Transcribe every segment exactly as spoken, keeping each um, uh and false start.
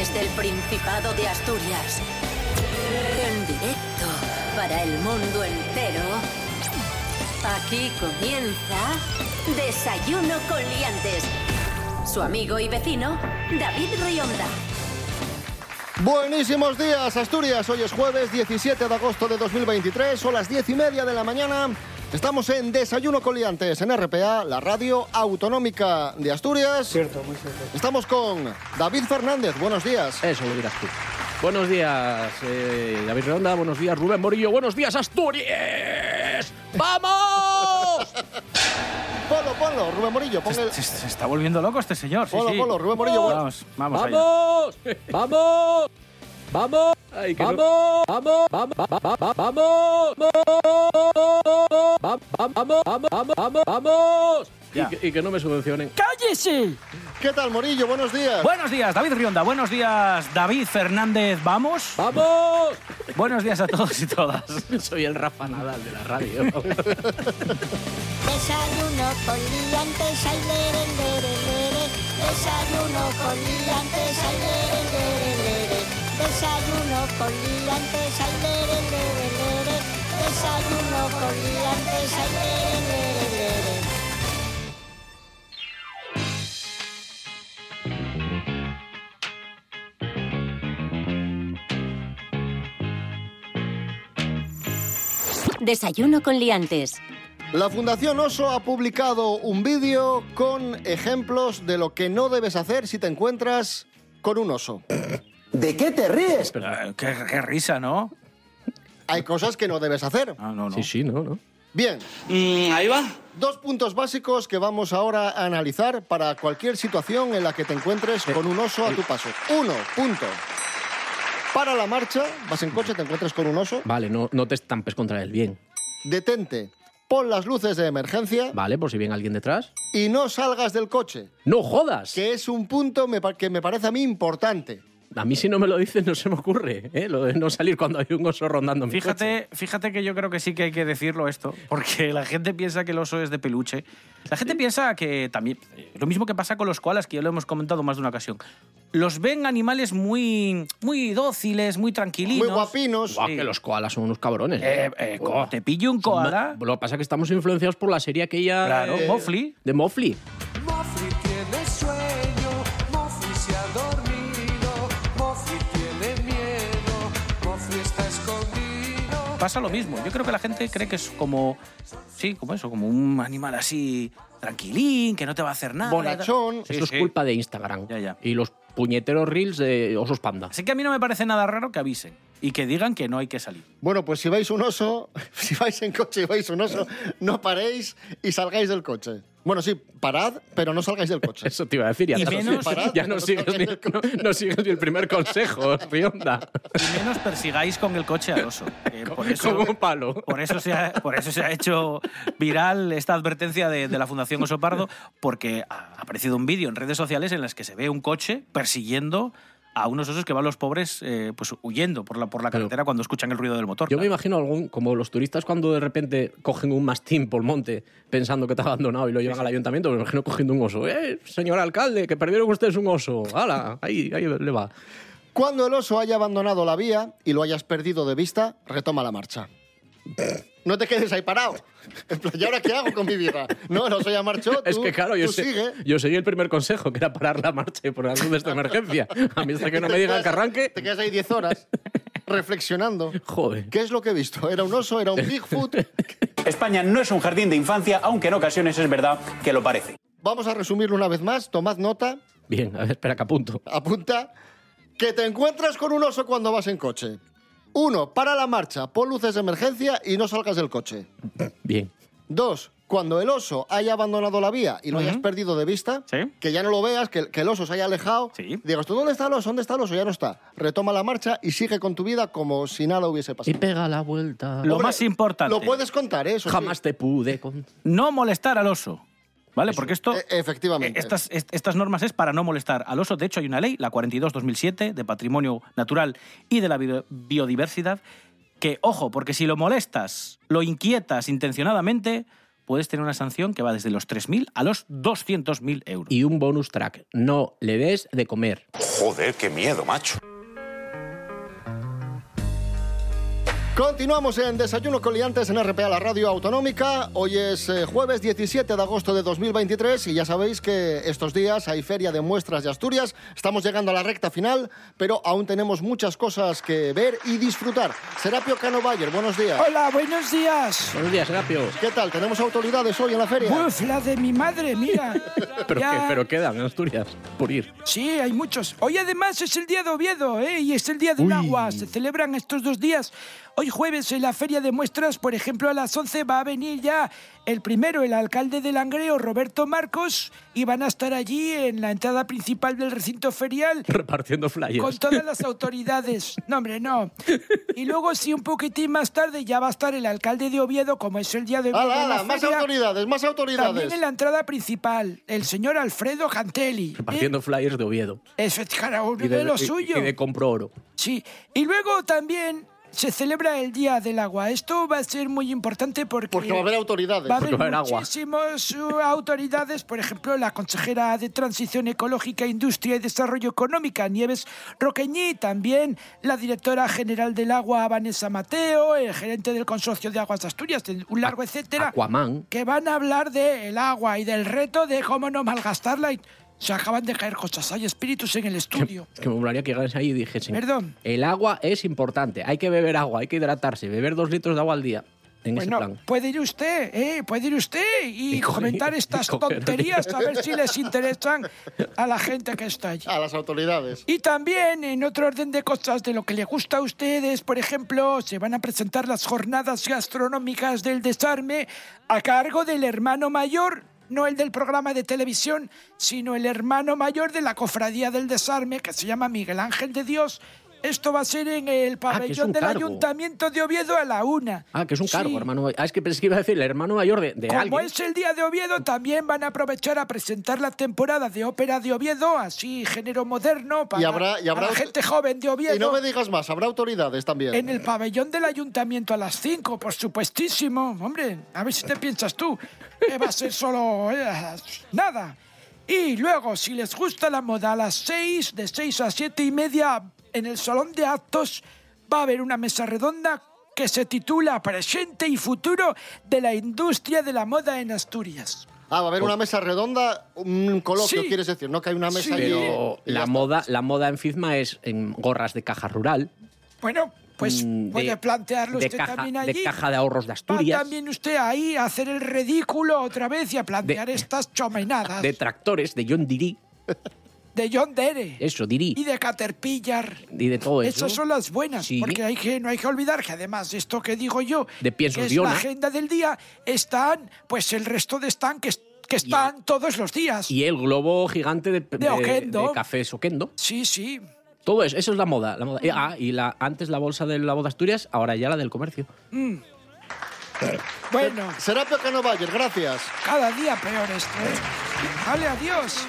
Desde el Principado de Asturias, en directo para el mundo entero, aquí comienza Desayuno con Liantes. Su amigo y vecino, David Rionda. Buenísimos días, Asturias. Hoy es jueves diecisiete de agosto de dos mil veintitrés, son las diez y media de la mañana. Estamos en Desayuno con Liantes, en R P A, la radio autonómica de Asturias. Cierto, muy cierto. Estamos con David Fernández. Buenos días. Eso lo dirás tú. Buenos días, eh, David Redonda. Buenos días, Rubén Morillo. Buenos días, Asturias. ¡Vamos! Ponlo, ponlo, Rubén Morillo. Pon el... se, se, se está volviendo loco este señor. Sí, Ponlo, sí. ponlo, Rubén Morillo. Vamos, vamos, ¡Vamos! ¡Vamos! ¡Vamos! Ay, ¡vamos! No... ¡Vamos! ¡Vamos! ¡Vamos! ¡Vamos! ¡Vamos! ¡Vamos! ¡Vamos! ¡Vamos! Y que, y que no me subvencionen. ¡Cállese! ¿Qué tal, Morillo? Buenos días. Buenos días, David Rionda. Buenos días, David Fernández. ¿Vamos? ¡Vamos! Buenos días a todos y todas. Soy el Rafa Nadal de la radio. Desayuno con liantes, ay, lere, lere, lere. Desayuno con liantes, ay, lere, lere, lere. Desayuno con liantes, ay, lere, lere, lere. Desayuno con liantes, ay, lere, lere, lere. Desayuno con Liantes. La Fundación Oso ha publicado un vídeo con ejemplos de lo que no debes hacer si te encuentras con un oso. ¿De qué te ríes? Pero, qué, qué risa, ¿no? Hay cosas que no debes hacer. Ah, no, no. Sí, sí, no, no. Bien. Mm, ahí va. Dos puntos básicos que vamos ahora a analizar para cualquier situación en la que te encuentres con un oso a tu paso. Uno, punto. Para la marcha, vas en coche, te encuentras con un oso. Vale, no, no te estampes contra él, bien. Detente, pon las luces de emergencia. Vale, por si viene alguien detrás. Y no salgas del coche. ¡No jodas! Que es un punto me que me parece a mí importante. A mí si no me lo dices no se me ocurre, ¿eh? Lo de no salir cuando hay un oso rondando mi Fíjate, coche. fíjate que yo creo que sí que hay que decirlo esto, porque la gente piensa que el oso es de peluche. La gente piensa que también... Lo mismo que pasa con los koalas, que ya lo hemos comentado más de una ocasión. Los ven animales muy, muy dóciles, muy tranquilinos. Muy guapinos. Guau, Sí. que los koalas son unos cabrones. Eh, eh, co- te pillo un koala... Lo que pasa es que estamos influenciados por la serie aquella... Claro, eh, Mowgli. De Mowgli. Mowgli tiene sueño, Mowgli se ha dormido, Mowgli tiene miedo, Mowgli está escondido. Pasa lo mismo. Yo creo que la gente cree que es como... Sí, como eso, como un animal así tranquilín, que no te va a hacer nada. Bonachón. Sí, Eso sí. es culpa de Instagram. Ya, ya. Y los puñeteros reels de osos panda. Así que a mí no me parece nada raro que avisen y que digan que no hay que salir. Bueno, pues si vais un oso, si vais en coche y vais un oso, no paréis y salgáis del coche. Bueno, sí, parad, pero no salgáis del coche. Eso te iba a decir. Ya, Y no- menos- ya no, no sigues ni, salgáis no, no sigues ni el primer consejo, Rionda. Y menos persigáis con el coche al oso. Eh, por, eso, Como un palo. por, eso se ha, por eso se ha hecho viral esta advertencia de, de la Fundación Oso Pardo, porque ha aparecido un vídeo en redes sociales en las que se ve un coche persiguiendo a unos osos que van los pobres eh, pues huyendo por la, por la carretera cuando escuchan el ruido del motor. Yo me imagino algún, como los turistas cuando de repente cogen un mastín por monte pensando que está abandonado y lo llevan al ayuntamiento, me imagino cogiendo un oso. ¡Eh, señor alcalde, que perdieron ustedes un oso! ¡Hala! Ahí, ahí le va. Cuando el oso haya abandonado la vía y lo hayas perdido de vista, retoma la marcha. No te quedes ahí parado. En plan, ¿y ahora qué hago con mi vida? No, el oso ya marchó, tú, Es que claro, yo, tú sé- sigue. yo seguí el primer consejo, que era parar la marcha y poner las luces de emergencia. A mí hasta que no me digan que arranque... Te quedas ahí diez horas reflexionando. Joder. ¿Qué es lo que he visto? ¿Era un oso? ¿Era un Bigfoot? España no es un jardín de infancia, aunque en ocasiones es verdad que lo parece. Vamos a resumirlo una vez más. Tomad nota, Bien, a ver, espera que apunto. apunta. Que te encuentras con un oso cuando vas en coche. Uno, para la marcha, pon luces de emergencia y no salgas del coche. Bien. Dos, cuando el oso haya abandonado la vía y lo hayas perdido de vista, Sí. que ya no lo veas, que, que el oso se haya alejado, Sí. digas, ¿tú dónde está el oso? ¿Dónde está el oso? Ya no está. Retoma la marcha y sigue con tu vida como si nada hubiese Y pasado. pega la vuelta. Lo Hombre, más importante, Lo puedes contar, ¿eh? Eso sí. Jamás te pude con... no molestar al oso. ¿Vale? Porque esto... E- efectivamente. Eh, Estas, est- estas normas es para no molestar al oso. De hecho, hay una ley, la cuarenta y dos barra dos mil siete, de Patrimonio Natural y de la bio- Biodiversidad, que, ojo, porque si lo molestas, lo inquietas intencionadamente, puedes tener una sanción que va desde los tres mil a los doscientos mil euros. Y un bonus track, no le des de comer. Joder, qué miedo, macho. Continuamos en Desayuno con Liantes en R P A, la radio autonómica. Hoy es eh, jueves diecisiete de agosto de dos mil veintitrés y ya sabéis que estos días hay Feria de Muestras de Asturias. Estamos llegando a la recta final, pero aún tenemos muchas cosas que ver y disfrutar. Serapio Cano Bayer, buenos días. Hola, buenos días. Buenos días, Serapio. ¿Qué tal? ¿Tenemos autoridades hoy en la feria? Uf, la de mi madre, mira. ¿Pero, Ya- qué, pero quedan en Asturias por ir. Sí, hay muchos. Hoy además es el día de Oviedo, ¿eh? Y es el día del Uy. agua. Se celebran estos dos días. Hoy jueves en la Feria de Muestras, por ejemplo, a las once va a venir ya el primero, el alcalde de Langreo, Roberto Marcos, y van a estar allí en la entrada principal del recinto ferial Repartiendo flyers. con todas las autoridades. No, hombre, no. Y luego, sí, un poquitín más tarde ya va a estar el alcalde de Oviedo, como es el día de Oviedo ¡Hala, en la hala! Más feria. autoridades, más autoridades. También en la entrada principal, el señor Alfredo Jantelli. Repartiendo flyers de Oviedo. Es cada uno Y de, de, lo y- suyo. y de compro oro. Sí. Y luego también se celebra el Día del Agua. Esto va a ser muy importante porque... Porque va a haber autoridades. Va a Porque haber va a haber agua. muchísimas uh, autoridades, por ejemplo, la consejera de Transición Ecológica, Industria y Desarrollo Económica, Nieves Roqueñí, también la directora general del agua, Vanessa Mateo, el gerente del Consorcio de Aguas de Asturias, un largo etcétera, Aquaman. que van a hablar del agua y del reto de cómo no malgastarla. Y se acaban de caer cosas, hay espíritus en el estudio. Es que me molaría que llegaras ahí y dijesen... Perdón. El agua es importante, hay que beber agua, hay que hidratarse, beber dos litros de agua al día. En ese Bueno, plan. puede ir usted, ¿eh? Puede ir usted y, Y coger- comentar estas y coger- tonterías a ver si les interesan a la gente que está allí. A las autoridades. Y también, en otro orden de cosas de lo que le gusta a ustedes, por ejemplo, se van a presentar las jornadas gastronómicas del desarme a cargo del hermano mayor, no el del programa de televisión, sino el hermano mayor de la Cofradía del Desarme, que se llama Miguel Ángel de Dios. Esto va a ser en el Ah, que es pabellón un del cargo. Ayuntamiento de Oviedo a la una. Ah, que es un cargo, Sí. hermano mayor. Ah, es que pensé que iba a decir el hermano mayor de, de Como alguien. es el día de Oviedo, también van a aprovechar a presentar la temporada de ópera de Oviedo, así género moderno para, Y habrá- y habrá para otro- gente joven de Oviedo. Y no me digas más, habrá autoridades también. En el pabellón del ayuntamiento a las cinco, por supuestísimo. Hombre, a ver si te piensas tú, que va a ser solo eh, nada. Y luego, si les gusta la moda, a las seis, de seis a siete y media, en el salón de actos, va a haber una mesa redonda que se titula Presente y Futuro de la Industria de la Moda en Asturias. Ah, va a haber una mesa redonda, un coloquio, Sí. quieres decir, no que hay una mesa Sí. allí. Pero y ya la está. moda, la moda en FIZMA es en gorras de caja rural. Bueno, pues mm, de- puede plantearlo de usted caja, también de allí. caja de ahorros de Va Asturias. también usted ahí a hacer el ridículo otra vez y a plantear De- estas chomenadas De tractores, de John Diri. de John Dere Eso, Diri. y de Caterpillar. Y de todo eso. Esas son las buenas, Sí. porque hay que, no hay que olvidar que además de esto que digo yo, De piensos que es Diona. la agenda del día, están pues el resto de están que, que están todos los días. Y el globo gigante de, de, Oquendo. de café Soquendo. Sí, sí. Todo eso, eso es la moda. La moda. Y- Ah, y la, antes la bolsa de la boda Asturias, ahora ya la del comercio. Bueno, Serapio Cano Bayer, gracias. cada día peor esto. ¿eh? Vale, adiós.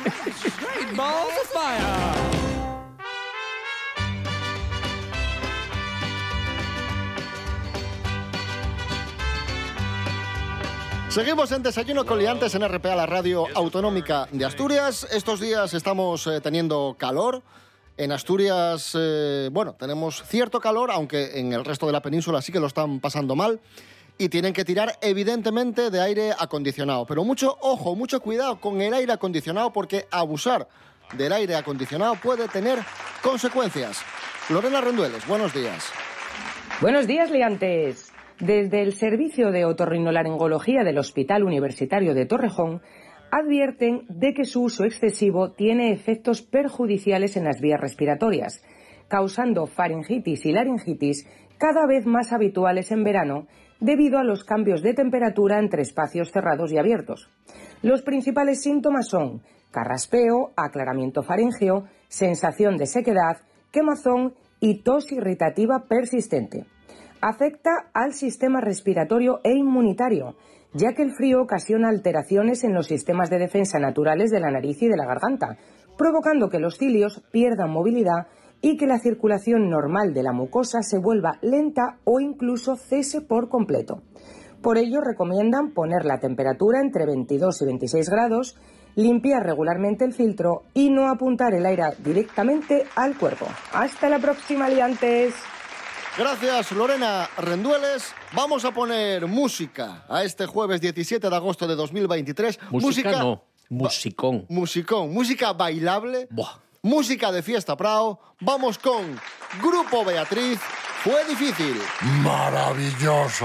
Seguimos en Desayuno con Liantes en R P A, la radio autonómica de Asturias. Estos días estamos eh, teniendo calor. En Asturias, eh, bueno, tenemos cierto calor, aunque en el resto de la península sí que lo están pasando mal. Y tienen que tirar, evidentemente, de aire acondicionado. Pero mucho ojo, mucho cuidado con el aire acondicionado, porque abusar del aire acondicionado puede tener consecuencias. Lorena Rendueles, buenos días. Buenos días, liantes. Desde el Servicio de Otorrinolaringología del Hospital Universitario de Torrejón advierten de que su uso excesivo tiene efectos perjudiciales en las vías respiratorias, causando faringitis y laringitis cada vez más habituales en verano debido a los cambios de temperatura entre espacios cerrados y abiertos. Los principales síntomas son carraspeo, aclaramiento faríngeo, sensación de sequedad, quemazón y tos irritativa persistente. Afecta al sistema respiratorio e inmunitario, ya que el frío ocasiona alteraciones en los sistemas de defensa naturales de la nariz y de la garganta, provocando que los cilios pierdan movilidad y que la circulación normal de la mucosa se vuelva lenta o incluso cese por completo. Por ello recomiendan poner la temperatura entre veintidós y veintiséis grados, limpiar regularmente el filtro y no apuntar el aire directamente al cuerpo. ¡Hasta la próxima, liantes! Gracias, Lorena Rendueles. Vamos a poner música a este jueves diecisiete de agosto de dos mil veintitrés. Música, música no, musicón. Musicón, música bailable. Buah. Música de Fiesta Prao. Vamos con Grupo Beatriz. Fue difícil. Maravilloso.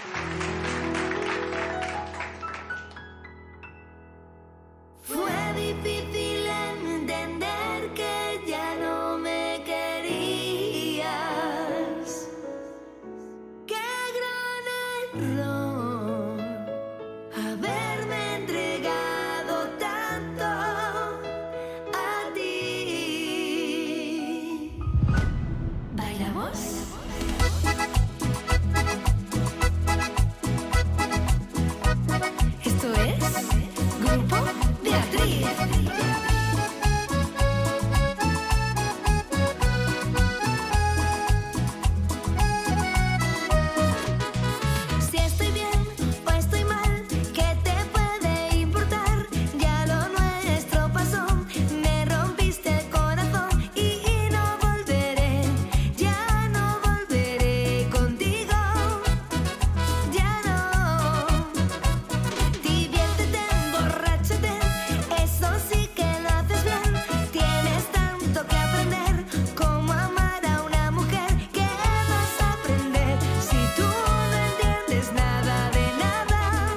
Fue difícil entender que ya no me querías. Qué gran error haberme entregado tanto a ti. ¿Bailamos? Esto es Grupo Beatriz. Si estoy bien o estoy mal, ¿qué te puede importar? Ya lo nuestro pasó, me rompiste el corazón y no volveré, ya no volveré contigo, ya no. Diviértete, emborráchate, eso sí que lo haces bien. Tienes tanto que aprender, cómo amar a una mujer. ¿Qué vas a aprender si tú no entiendes nada de nada?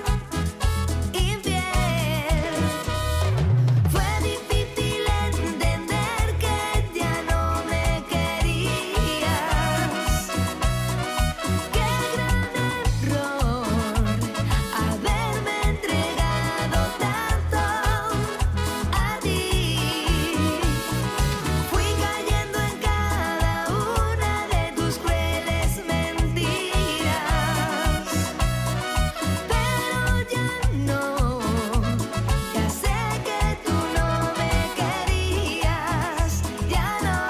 Infiel. Fue difícil entender que ya no me querías. Qué gran error haberme entregado tanto a ti. Fui cayendo en cada una de tus crueles mentiras, pero ya no, ya sé que tú no me querías, ya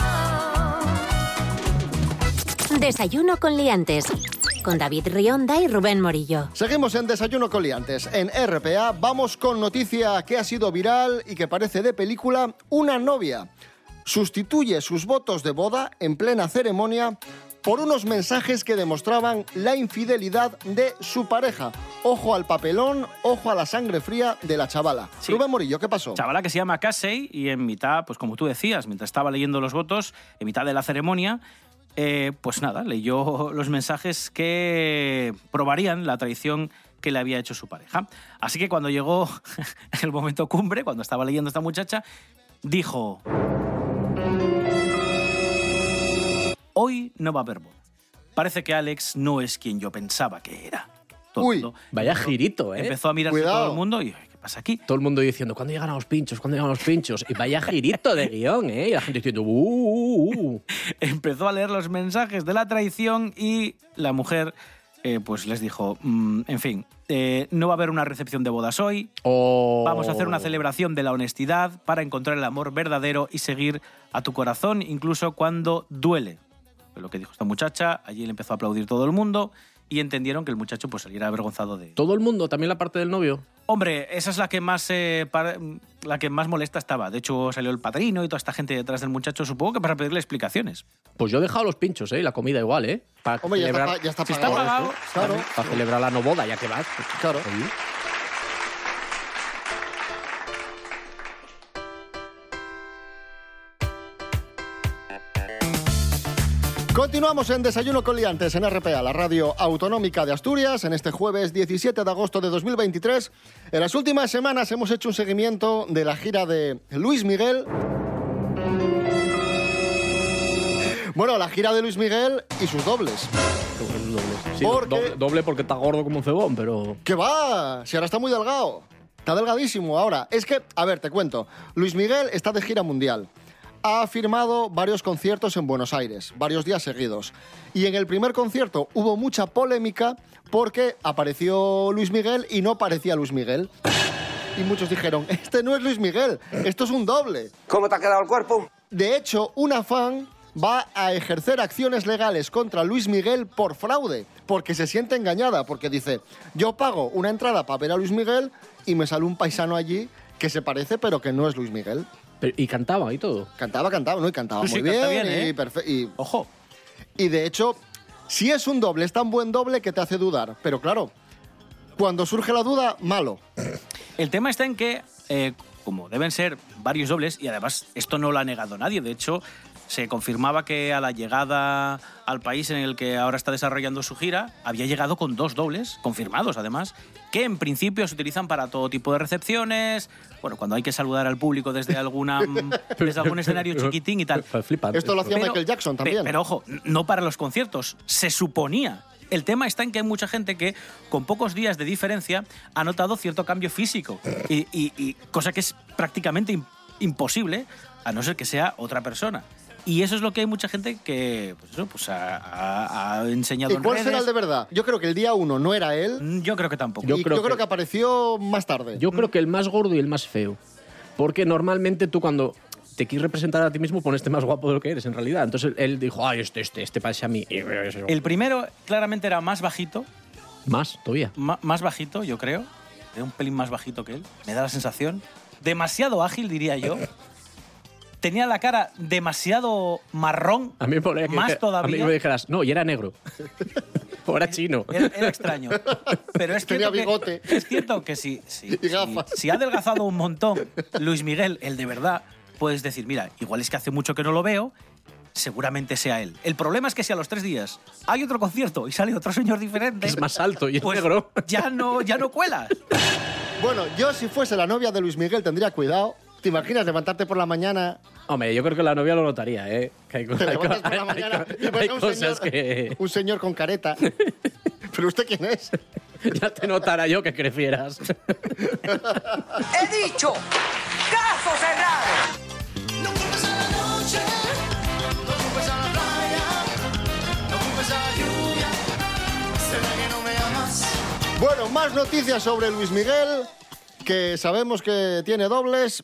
no. Desayuno con liantes. Con David Rionda y Rubén Morillo. Seguimos en Desayuno con Liantes. En R P A vamos con noticia que ha sido viral y que parece de película. Una novia sustituye sus votos de boda en plena ceremonia por unos mensajes que demostraban la infidelidad de su pareja. Ojo al papelón, ojo a la sangre fría de la chavala. Sí. Rubén Morillo, ¿qué pasó? Chavala que se llama Casey y en mitad, pues como tú decías, mientras estaba leyendo los votos, en mitad de la ceremonia, eh, pues nada, leyó los mensajes que probarían la traición que le había hecho su pareja. Así que cuando llegó el momento cumbre, cuando estaba leyendo esta muchacha, dijo: hoy no va a haber boda. Parece que Alex no es quien yo pensaba que era. Todo Uy, el mundo Vaya girito, ¿eh? empezó a mirarse Cuidado. todo el mundo y ¿qué pasa aquí? Todo el mundo diciendo, ¿cuándo llegan los pinchos? ¿Cuándo llegan los pinchos? Y vaya girito de guión, ¿eh? Y la gente diciendo, uh, uh, uh. Empezó a leer los mensajes de la traición y la mujer eh, pues les dijo, mmm, en fin, eh, no va a haber una recepción de bodas hoy, Oh. vamos a hacer una celebración de la honestidad para encontrar el amor verdadero y seguir a tu corazón incluso cuando duele. Fue lo que dijo esta muchacha, allí le empezó a aplaudir todo el mundo y entendieron que el muchacho pues saliera avergonzado de... Todo el mundo, también la parte del novio. Hombre, esa es la que más eh, para- la que más molesta estaba. De hecho, salió el padrino y toda esta gente detrás del muchacho, supongo que para pedirle explicaciones. Pues yo he dejado los pinchos, ¿eh? Y la comida igual, ¿eh? Para Hombre, ya está, celebrar, pa- ya está Si pagado. está pagado, eso. Claro, para celebrar la no boda, ya que vas. pues, claro. oye. Continuamos en Desayuno con Liantes en R P A, la radio autonómica de Asturias, en este jueves diecisiete de agosto de dos mil veintitrés. En las últimas semanas hemos hecho un seguimiento de la gira de Luis Miguel. Bueno, la gira de Luis Miguel y sus dobles. Sí, Porque- doble, doble porque está gordo como un cebón, pero... ¿Qué va? Si ahora está muy delgado. Está delgadísimo ahora. Es que, a ver, te cuento. Luis Miguel está de gira mundial. Ha firmado varios conciertos en Buenos Aires, varios días seguidos. Y en el primer concierto hubo mucha polémica porque apareció Luis Miguel y no parecía Luis Miguel. Y muchos dijeron, este no es Luis Miguel, esto es un doble. ¿Cómo te ha quedado el cuerpo? De hecho, una fan va a ejercer acciones legales contra Luis Miguel por fraude, porque se siente engañada, porque dice, yo pago una entrada para ver a Luis Miguel y me sale un paisano allí que se parece pero que no es Luis Miguel. Pero, y cantaba y todo. Cantaba, cantaba, ¿no? Y cantaba Sí, muy sí, canta bien. bien, ¿eh? y, perfe- y Ojo. Y de hecho, si es un doble, es tan buen doble que te hace dudar. Pero claro, cuando surge la duda, malo. El tema está en que, eh, como deben ser varios dobles, y además esto no lo ha negado nadie, de hecho se confirmaba que a la llegada al país en el que ahora está desarrollando su gira, había llegado con dos dobles, confirmados además, que en principio se utilizan para todo tipo de recepciones, bueno, cuando hay que saludar al público desde, alguna, desde algún escenario chiquitín y tal. Flipan. Esto lo hacía Pero- Michael Jackson también. Pe- Pero ojo, no para los conciertos, se suponía. El tema está en que hay mucha gente que, con pocos días de diferencia, ha notado cierto cambio físico. Y, y- y cosa que es prácticamente im- imposible, a no ser que sea otra persona. Y eso es lo que hay mucha gente que pues eso, pues ha, ha- ha enseñado ¿Y en cuál redes. será el de verdad? Yo creo que el día uno no era él. Yo creo que tampoco. Yo y creo yo creo que- que apareció más tarde. Yo creo que el más gordo y el más feo. Porque normalmente tú cuando te quieres representar a ti mismo pones más guapo de lo que eres en realidad. Entonces él dijo, ay, este, este, este parece a mí. Y eso. El primero claramente era más bajito, Más todavía. ma- más bajito, yo creo. Era un pelín más bajito que él, me da la sensación. Demasiado ágil, diría yo. Tenía la cara demasiado marrón, A mí me ponía que más dije- todavía. A mí me dijeras, no, y era negro. o era chino. Era, era extraño. Pero es Tenía cierto, que, bigote. es cierto que si, si, Y gafas. si, si ha adelgazado un montón Luis Miguel, el de verdad, puedes decir, mira, igual es que hace mucho que no lo veo, seguramente sea él. El problema es que si a los tres días hay otro concierto y sale otro señor diferente, Es más alto y es pues negro. ya no, ya no cuelas. Bueno, yo si fuese la novia de Luis Miguel tendría cuidado. ¿Te imaginas levantarte por la mañana? Hombre, yo creo que la novia lo notaría, ¿eh? Que hay, co- Te hay co- levantas por la hay- mañana hay- y ves hay a un cosas señor, que un señor con careta. ¿Pero usted quién es? ya te notara yo que crecieras. He dicho, caso cerrado. No culpes a la noche, no culpes a la playa, no culpes a la lluvia, será que no me amas. Bueno, más noticias sobre Luis Miguel, que sabemos que tiene dobles.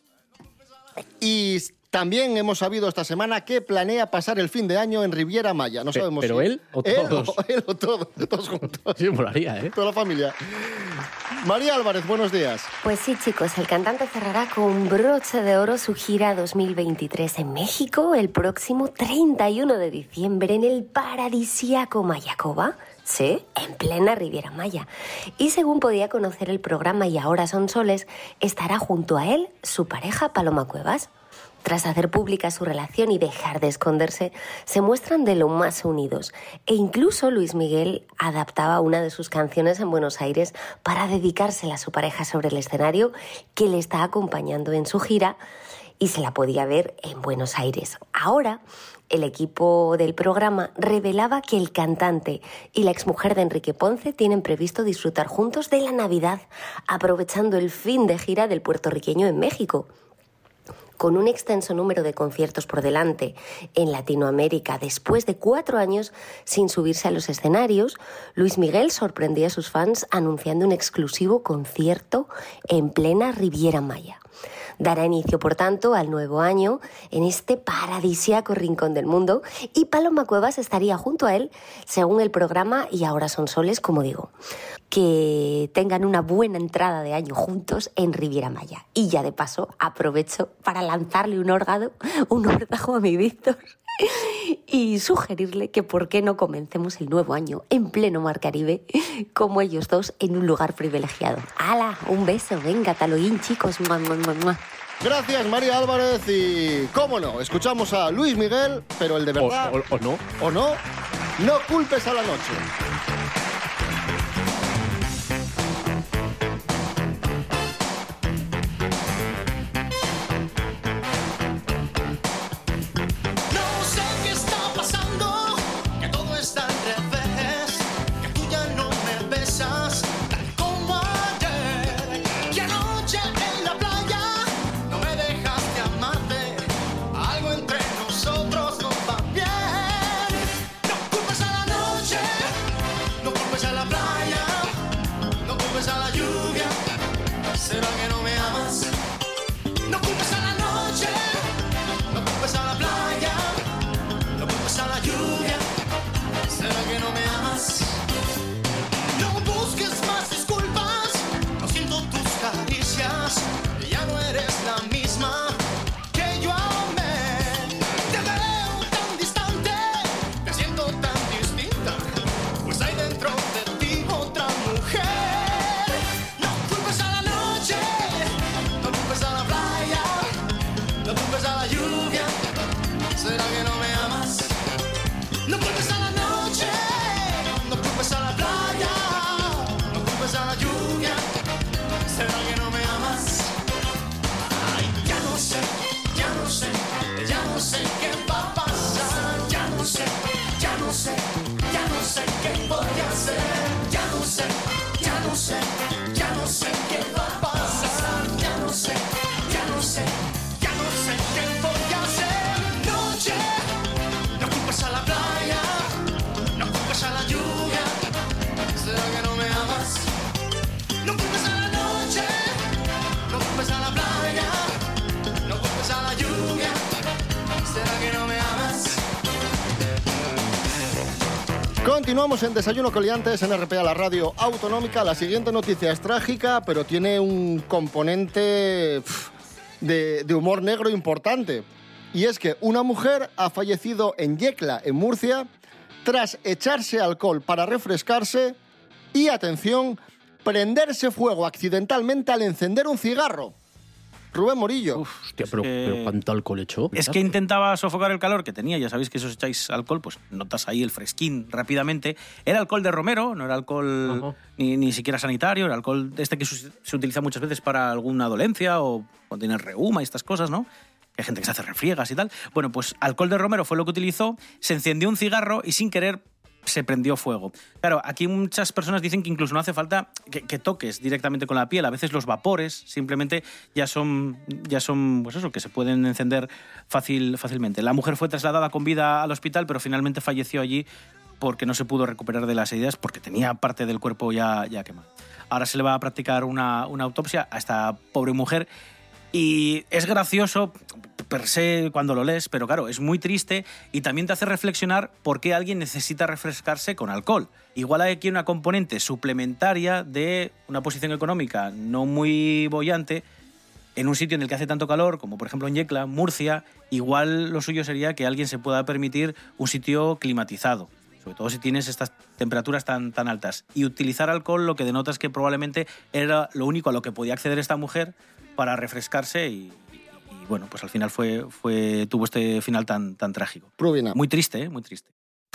Y también hemos sabido esta semana que planea pasar el fin de año en Riviera Maya. No Pe- sabemos ¿pero si- él o Él todos? o, él o todos, todos juntos. Sí, molaría, ¿eh? Toda la familia. María Álvarez, buenos días. Pues sí, chicos, el cantante cerrará con broche de oro su gira dos mil veintitrés en México el próximo treinta y uno de diciembre en el paradisíaco Mayacoba. Sí, en plena Riviera Maya. Y según podía conocer el programa Y Ahora Son Soles, estará junto a él su pareja Paloma Cuevas. Tras hacer pública su relación y dejar de esconderse, se muestran de lo más unidos. E incluso Luis Miguel adaptaba una de sus canciones en Buenos Aires para dedicársela a su pareja sobre el escenario, que le está acompañando en su gira y se la podía ver en Buenos Aires. Ahora, el equipo del programa revelaba que el cantante y la exmujer de Enrique Ponce tienen previsto disfrutar juntos de la Navidad, aprovechando el fin de gira del puertorriqueño en México. Con un extenso número de conciertos por delante en Latinoamérica, después de cuatro años sin subirse a los escenarios, Luis Miguel sorprendió a sus fans anunciando un exclusivo concierto en plena Riviera Maya. Dará inicio, por tanto, al nuevo año en este paradisíaco rincón del mundo y Paloma Cuevas estaría junto a él, según el programa Y Ahora Son Soles, como digo. Que tengan una buena entrada de año juntos en Riviera Maya. Y ya de paso aprovecho para lanzarle un órgano, un órdago a mi Víctor y sugerirle que por qué no comencemos el nuevo año en pleno Mar Caribe como ellos dos en un lugar privilegiado. ¡Hala! Un beso, venga, taloín, chicos. ¡Mua, mua, mua, mua! Gracias, María Álvarez. Y, cómo no, escuchamos a Luis Miguel, pero el de verdad... O, o- o no. ¿O no? No culpes a la noche. No sé qué está pasando, que todo está al revés, que tú ya no me besas tal como ayer, que anoche en la playa no me dejaste amarte, algo entre nosotros no va bien. No culpes a la noche, ¿Será que no me amas? No culpes a la noche, no culpes a la playa, no culpes a la lluvia. ¿Será que no me amas? Ay, ya no sé, ya no sé, ya no sé qué va a pasar. Ya no sé, ya no sé, ya no sé qué voy a hacer. Ya no sé, ya no sé, ya no sé qué va a pasar. Ya no sé, ya no sé, ya no sé qué voy a hacer. Noche, no culpes a la playa, no culpes a la lluvia. ¿Será que no me amas? No culpes a la noche, no culpes a la playa, no culpes a la lluvia. ¿Será que no me amas? Continuamos en Desayuno con Liantes en R P A, la radio autonómica. La siguiente noticia es trágica, pero tiene un componente pf, de, de humor negro importante. Y es que una mujer ha fallecido en Yecla, en Murcia, tras echarse alcohol para refrescarse y, atención, prenderse fuego accidentalmente al encender un cigarro. Rubén Morillo. Uf, hostia, pero, pero ¿cuánto alcohol echó? Es que intentaba sofocar el calor que tenía. Ya sabéis que si os echáis alcohol, pues notas ahí el fresquín rápidamente. Era alcohol de romero, no era alcohol ni, ni siquiera sanitario. Era alcohol este que se se utiliza muchas veces para alguna dolencia o cuando tienes reuma y estas cosas, ¿no? Hay gente que se hace refriegas y tal. Bueno, pues alcohol de romero fue lo que utilizó. Se encendió un cigarro y sin querer se prendió fuego. Claro, aquí muchas personas dicen que incluso no hace falta que, que toques directamente con la piel. A veces los vapores simplemente ya son, ya son pues eso, que se pueden encender fácil, fácilmente. La mujer fue trasladada con vida al hospital, pero finalmente falleció allí porque no se pudo recuperar de las heridas porque tenía parte del cuerpo ya, ya quemado. Ahora se le va a practicar una, una autopsia a esta pobre mujer y es gracioso per se cuando lo lees, pero claro, es muy triste y también te hace reflexionar por qué alguien necesita refrescarse con alcohol. Igual hay aquí una componente suplementaria de una posición económica no muy boyante en un sitio en el que hace tanto calor, como por ejemplo en Yecla, Murcia. Igual lo suyo sería que alguien se pueda permitir un sitio climatizado, sobre todo si tienes estas temperaturas tan, tan altas. Y utilizar alcohol lo que denota es que probablemente era lo único a lo que podía acceder esta mujer para refrescarse y, y bueno, pues al final fue, fue, tuvo este final tan, tan trágico. Rubina. Muy triste, ¿eh? Muy triste.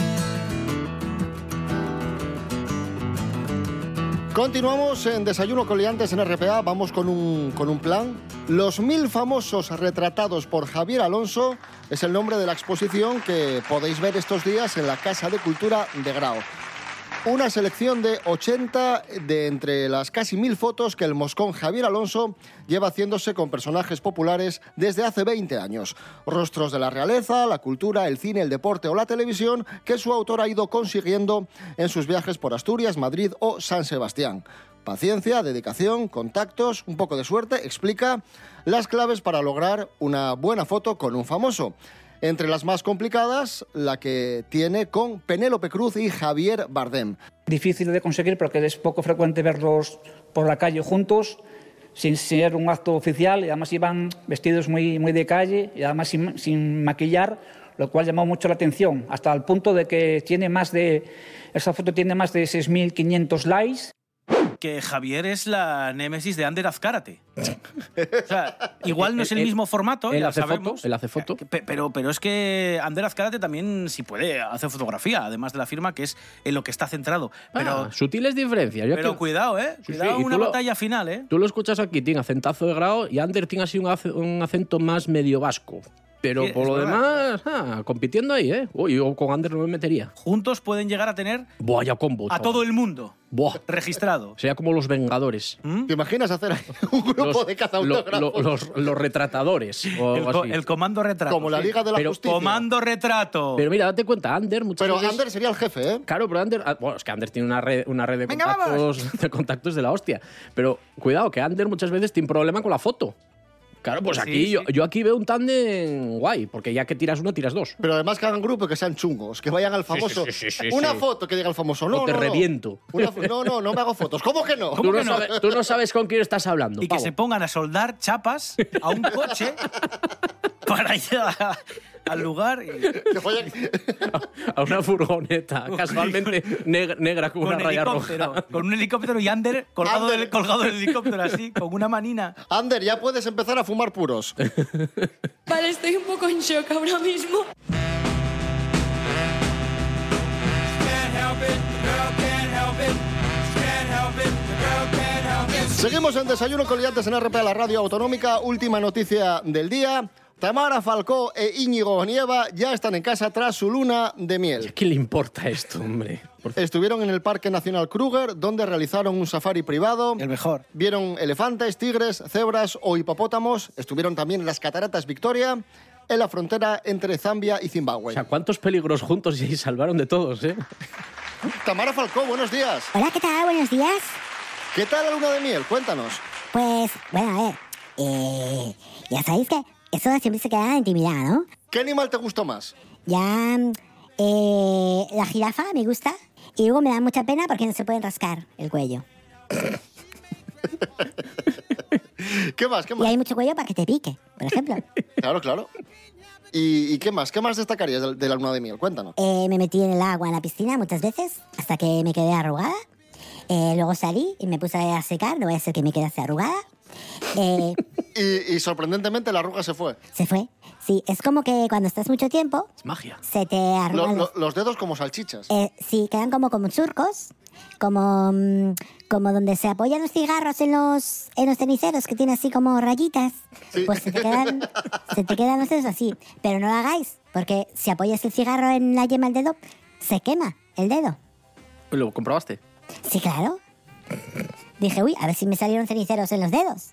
Continuamos en Desayuno con Liantes en R P A. Vamos con un, con un plan. Los mil famosos retratados por Javier Alonso es el nombre de la exposición que podéis ver estos días en la Casa de Cultura de Grao. Una selección de ochenta de entre las casi mil fotos que el moscón Javier Alonso lleva haciéndose con personajes populares desde hace veinte años. Rostros de la realeza, la cultura, el cine, el deporte o la televisión que su autor ha ido consiguiendo en sus viajes por Asturias, Madrid o San Sebastián. Paciencia, dedicación, contactos, un poco de suerte, explica las claves para lograr una buena foto con un famoso. Entre las más complicadas, la que tiene con Penélope Cruz y Javier Bardem. Difícil de conseguir porque es poco frecuente verlos por la calle juntos, sin ser un acto oficial, y además iban vestidos muy, muy de calle y además sin, sin maquillar, lo cual llamó mucho la atención, hasta el punto de que tiene más de, esa foto tiene más de seis mil quinientos likes. Que Javier es la némesis de Ander Azcárate. O sea, igual no es el mismo formato, él ya hace sabemos. foto, él hace foto. Pero, pero es que Ander Azcárate también, si puede, hace fotografía, además de la firma, que es en lo que está centrado. Pero, Ah, sutiles diferencias. Yo pero aquí- cuidado, ¿eh? Sí, Cuidado, sí, y una tú lo- batalla final, ¿eh? Tú lo escuchas aquí, tiene acentazo de grado, y Ander tiene así un, ace- un acento más medio vasco. Pero Sí, por es lo verdad. demás, ah, compitiendo ahí, ¿eh? Uy, yo con Ander no me metería. Juntos pueden llegar a tener Buah, ya combo. a chaval. todo el mundo Buah. registrado. Sería como los Vengadores. ¿Te imaginas hacer ahí un grupo Los, de lo- cazautógrafos? lo- los, los retratadores. o El, algo co- así. el comando retrato. Como la sí. Liga de la Pero Justicia. Comando retrato. Pero mira, date cuenta, Ander muchas Pero veces... Ander sería el jefe, ¿eh? Claro, pero Ander... ah, Bueno, es que Ander tiene una red, una red de, Venga, contactos, de contactos de la hostia. Pero cuidado, que Ander muchas veces tiene problema con la foto. Claro, pues Sí, aquí sí. Yo, yo aquí veo un tándem guay, porque ya que tiras uno, tiras dos. Pero además que hagan grupo, que sean chungos, que vayan al famoso. sí, sí, sí, sí, Una sí. foto que diga el famoso. No, O te no, no. reviento. Una fo- no, no, no me hago fotos. ¿Cómo que no? Tú no, sabes, tú no sabes con quién estás hablando, Y que pavo. se pongan a soldar chapas a un coche para ir a, al lugar y... A una furgoneta, casualmente neg- negra con, Con una raya helicóptero, roja. con un helicóptero y Ander colgado, Ander. Del, colgado del helicóptero así, con una manina. Ander, ya puedes empezar a fumar puros. Vale, estoy un poco en shock ahora mismo. Seguimos en Desayuno con Liantes en R P A, la radio autonómica. Última noticia del día. Tamara Falcó e Íñigo Nieva ya están en casa tras su luna de miel. ¿A quién le importa esto, hombre? Estuvieron en el Parque Nacional Kruger, donde realizaron un safari privado. El mejor. Vieron elefantes, tigres, cebras o hipopótamos. Estuvieron también en las Cataratas Victoria, en la frontera entre Zambia y Zimbabue. O sea, ¿cuántos peligros juntos y salvaron de todos, eh? Tamara Falcó, buenos días. Hola, ¿qué tal? Buenos días. ¿Qué tal la luna de miel? Cuéntanos. Pues, bueno, a ver, eh, ya sabéis que eso siempre se queda en intimidad, ¿no? ¿Qué animal te gustó más? Ya, eh, la jirafa me gusta y luego me da mucha pena porque no se pueden rascar el cuello. ¿Qué más? ¿Qué Y más? hay mucho cuello para que te pique, por ejemplo. Claro, claro. ¿Y, y qué más? ¿Qué más destacarías de, de la luna de miel? Cuéntanos. Eh, me metí en el agua, en la piscina muchas veces hasta que me quedé arrugada. Eh, luego salí y me puse a secar, no voy a ser que me quedase arrugada. Eh, Y, y sorprendentemente la arruga se fue. se fue. Sí, es como que cuando estás mucho tiempo, Es magia. se te Lo- arrugan los... lo- los dedos como salchichas. Eh, sí, quedan como, como surcos, como, mm, como donde se apoyan los cigarros en los, en los ceniceros, que tiene así como rayitas. Sí. Pues se te, quedan, se te quedan los dedos así. Pero no lo hagáis, porque si apoyas el cigarro en la yema del dedo, se quema el dedo. ¿Lo comprobaste? Sí, claro. Dije, uy, a ver si me salieron ceniceros en los dedos.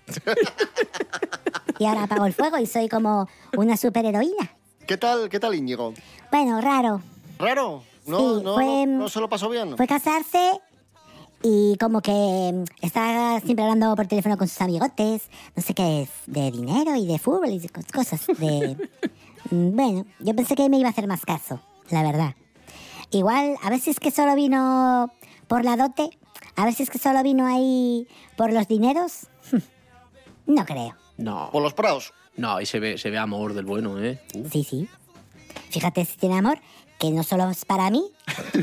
Y ahora apago el fuego y soy como una superheroína. ¿Qué tal, qué tal Íñigo? Bueno, raro. ¿Raro? ¿No, Sí, no, fue- no, no se lo pasó bien? Fue casarse y como que mm, está siempre hablando por teléfono con sus amigotes, no sé qué, de dinero y de fútbol y de cos- cosas. De... Mm, bueno, yo pensé que me iba a hacer más caso, la verdad. Igual, a ver si es que solo vino por la dote, a ver si es que solo vino ahí por los dineros. No creo. No. ¿Por los prados? No, ahí se ve, se ve amor del bueno, ¿eh? Uh. Sí, sí. Fíjate si tiene amor, que no solo es para mí.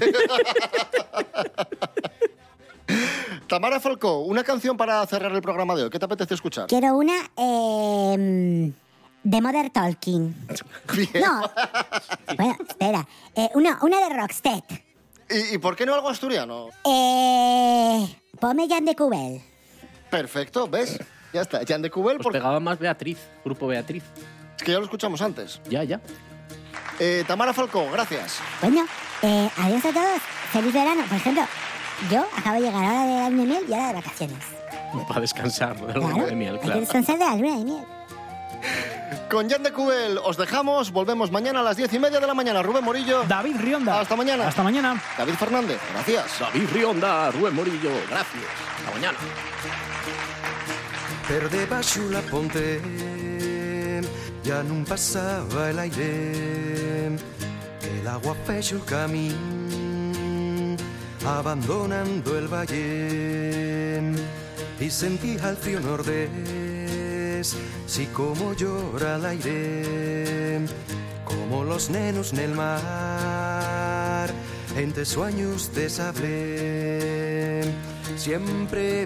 Tamara Falcó, una canción para cerrar el programa de hoy. ¿Qué te apetece escuchar? Quiero una eh, de Modern Talking. No. Bueno, espera. Eh, una, una de Rockstead. ¿Y, y por qué no algo asturiano? Eh, ponme Jan de Cubel. Perfecto, ¿ves? Ya está, Jan de Cubel. Pues Porque... pegaba más Beatriz, grupo Beatriz. Es que ya lo escuchamos antes. Ya, ya. Eh, Tamara Falcó, gracias. Bueno, eh, adiós a todos. Feliz verano. Por ejemplo, yo acabo de llegar ahora de la luna de miel y ahora de vacaciones. Para descansar de la luna Claro, de miel, hay que claro. descansar de la luna de miel. Con Jan de Cubel os dejamos. Volvemos mañana a las diez y media de la mañana. Rubén Morillo. David Rionda. Hasta mañana. Hasta mañana. David Fernández, gracias. David Rionda, Rubén Morillo, gracias. Hasta mañana. Per debaixo la ponte ja no em passava l'aire, el agua fecha el camí abandonando el valle y sentía el frío nordés, sí como llora el aire, como los nenos en el mar, entre sueños de sable, siempre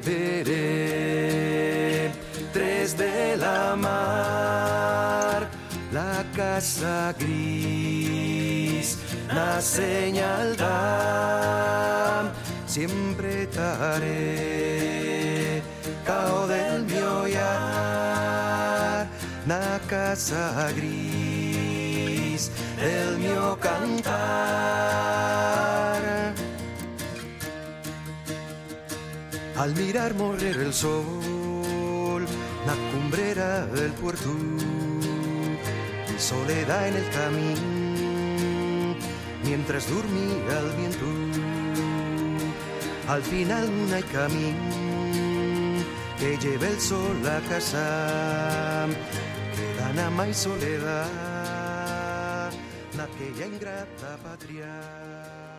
veré tres de la mar, la casa gris, la señal da, siempre estaré cao del mio llar, la casa gris, el mio cantar. Al mirar morrer el sol, la cumbrera del puerto, y soledad en el camino, mientras dormía el viento, al final no hay camino que lleve el sol a casa, queda nada más soledad, aquella ingrata patria.